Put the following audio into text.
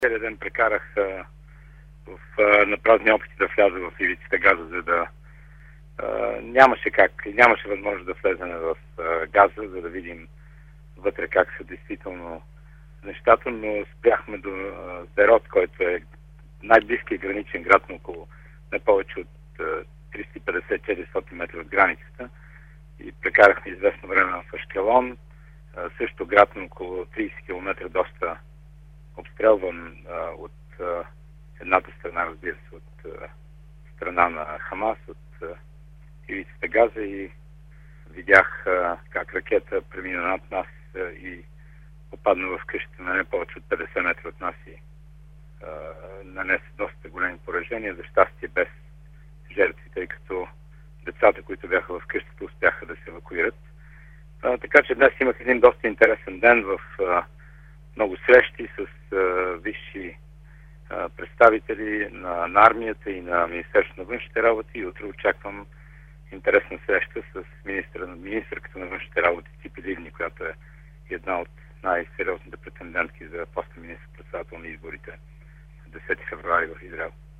Целият ден прекарах на празни опити да вляза в ивицата Газа, за да нямаше възможност да влеземе в Газа, за да видим вътре как са действително нещата, но спряхме до Сдерот, който е най-близкият граничен град, на около не повече от 350-400 метра от границата, и прекарахме известно време в Ашкелон, също град на около 30 км, доста обстрелван от едната страна, разбира се, от страна на Хамас, от ивицата Газа, и видях как ракета премина над нас и попадна в къщата на не повече от 50 метра от нас и нанесе доста големи поражения. За щастие без жертви, тъй като децата, които бяха в къщата, успяха да се евакуират. Така че днес имах един доста интересен ден в много срещи с висши представители на армията и на Министерството на външните работи, и утре очаквам интересна среща с министърката на външните работи Ципи Ливни, която е една от най-сериозните претендентки за поста министър-председател на изборите 10 февруари в Израел.